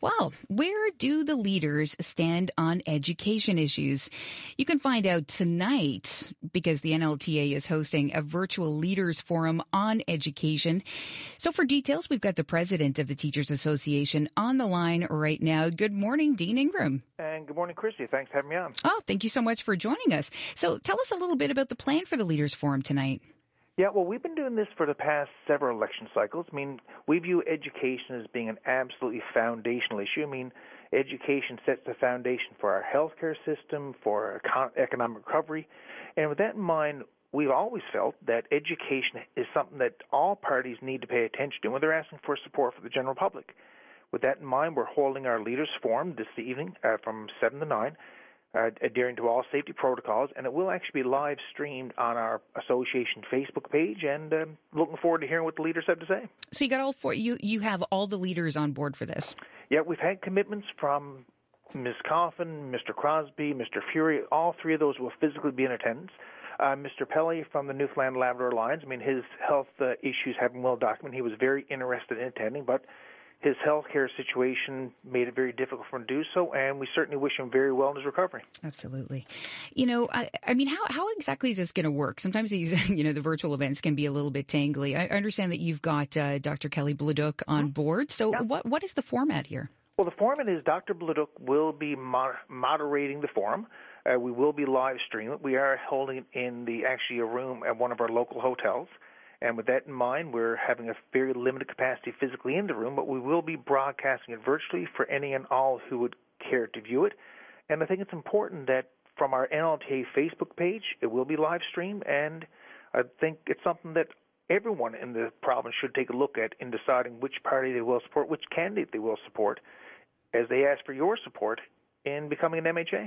Well, where do the leaders stand on education issues? You can find out tonight because the NLTA is hosting a virtual leaders forum on education. So for details, we've got the president of the Teachers Association on the line right now. Good morning, Dean Ingram. And good morning, Christy. Thanks for having me on. Oh, thank you so much for joining us. So tell us a little bit about the plan for the leaders forum tonight. Yeah, well, we've been doing this for the past several election cycles. I mean, we view education as being an absolutely foundational issue. I mean, education sets the foundation for our healthcare system, for our economic recovery. And with that in mind, we've always felt that education is something that all parties need to pay attention to when they're asking for support for the general public. With that in mind, we're holding our leaders forum this evening from 7 to 9. Adhering to all safety protocols, and it will actually be live streamed on our association Facebook page, and looking forward to hearing what the leaders have to say. So you got all four, you have all the leaders on board for this? Yeah, we've had commitments from Ms. Coffin, Mr. Crosby, Mr. Fury. All three of those will physically be in attendance. Mr. Pelley from the Newfoundland Labrador Alliance, I mean, his health issues have been well documented. He was very interested in attending, but his health care situation made it very difficult for him to do so, and we certainly wish him very well in his recovery. Absolutely. You know, I mean, how exactly is this going to work? Sometimes these, the virtual events can be a little bit tangly. I understand that you've got Dr. Kelly Bladuc on board. So yeah. What is the format here? Well, the format is Dr. Bladuc will be moderating the forum. We will be live streaming. We are holding it in a room at one of our local hotels. And with that in mind, we're having a very limited capacity physically in the room, but we will be broadcasting it virtually for any and all who would care to view it. And I think it's important that from our NLTA Facebook page, it will be live streamed, and I think it's something that everyone in the province should take a look at in deciding which party they will support, which candidate they will support, as they ask for your support in becoming an MHA.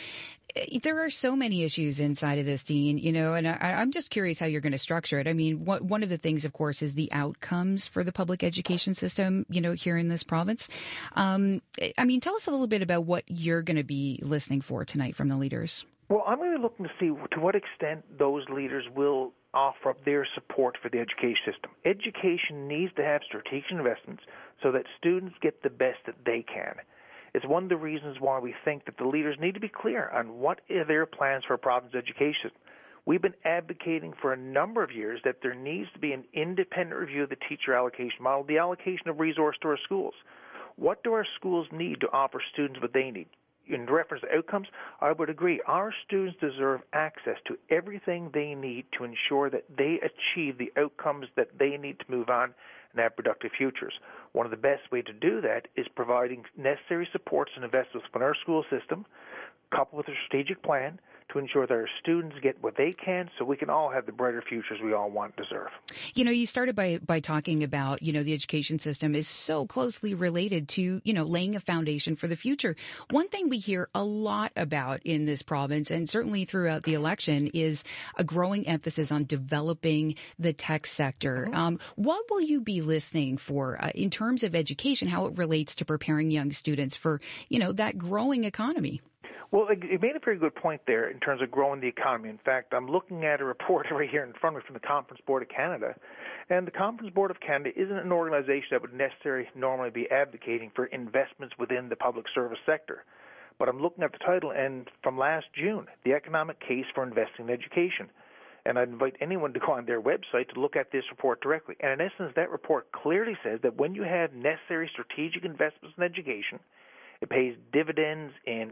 There are so many issues inside of this, Dean, and I'm just curious how you're going to structure it. I mean, one of the things, of course, is the outcomes for the public education system, here in this province. I mean, tell us a little bit about what you're going to be listening for tonight from the leaders. Well, I'm really looking to see to what extent those leaders will offer up their support for the education system. Education needs to have strategic investments so that students get the best that they can. It's one of the reasons why we think that the leaders need to be clear on what are their plans for a province education. We've been advocating for a number of years that there needs to be an independent review of the teacher allocation model, the allocation of resource to our schools. What do our schools need to offer students what they need? In reference to outcomes, I would agree. Our students deserve access to everything they need to ensure that they achieve the outcomes that they need to move on and have productive futures. One of the best ways to do that is providing necessary supports and investments in our school system, coupled with a strategic plan to ensure that our students get what they can so we can all have the brighter futures we all want and deserve. You started by talking about, the education system is so closely related to, laying a foundation for the future. One thing we hear a lot about in this province, and certainly throughout the election, is a growing emphasis on developing the tech sector. What will you be listening for in terms of education, how it relates to preparing young students for, that growing economy? Well, it made a very good point there in terms of growing the economy. In fact, I'm looking at a report right here in front of me from the Conference Board of Canada. And the Conference Board of Canada isn't an organization that would necessarily normally be advocating for investments within the public service sector. But I'm looking at the title, and from last June, the economic case for investing in education. And I'd invite anyone to go on their website to look at this report directly. And in essence, that report clearly says that when you have necessary strategic investments in education, it pays dividends in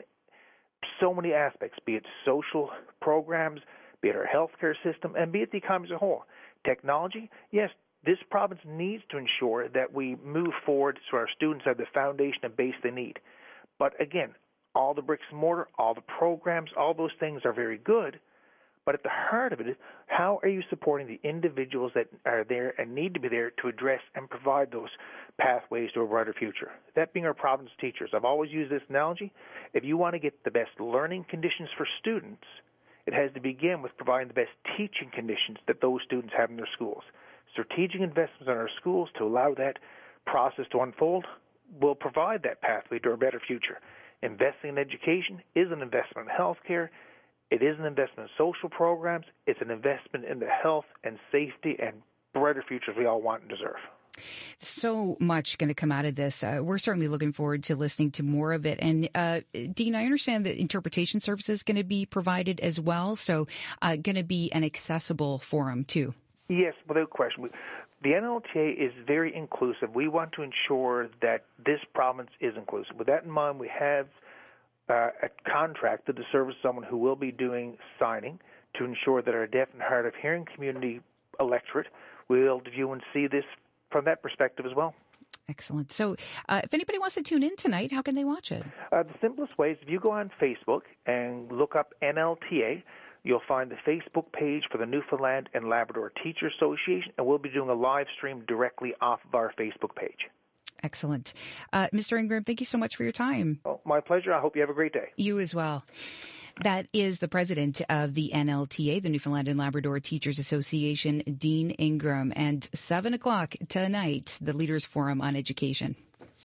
so many aspects, be it social programs, be it our healthcare system, and be it the economy as a whole. Technology, yes, this province needs to ensure that we move forward so our students have the foundation and base they need. But again, all the bricks and mortar, all the programs, all those things are very good, but at the heart of it is how are you supporting the individuals that are there and need to be there to address and provide those pathways to a brighter future. That being our province teachers. I've always used this analogy. If you want to get the best learning conditions for students, it has to begin with providing the best teaching conditions that those students have in their schools. Strategic investments in our schools to allow that process to unfold will provide that pathway to a better future. Investing in education is an investment in healthcare. It is an investment in social programs. It's an investment in the health and safety and brighter futures we all want and deserve. So much going to come out of this. We're certainly looking forward to listening to more of it. And Dean, I understand that interpretation services is going to be provided as well, so going to be an accessible forum too. Yes, without question. The NLTA is very inclusive. We want to ensure that this province is inclusive. With that in mind, we have a contract to service someone who will be doing signing to ensure that our deaf and hard of hearing community electorate will be able to view and see this from that perspective as well. Excellent. So if anybody wants to tune in tonight, how can they watch it? The simplest way is if you go on Facebook and look up NLTA, you'll find the Facebook page for the Newfoundland and Labrador Teacher Association, and we'll be doing a live stream directly off of our Facebook page. Excellent. Mr. Ingram, thank you so much for your time. Oh, my pleasure. I hope you have a great day. You as well. That is the president of the NLTA, the Newfoundland and Labrador Teachers Association, Dean Ingram. And 7 o'clock tonight, the Leaders Forum on Education.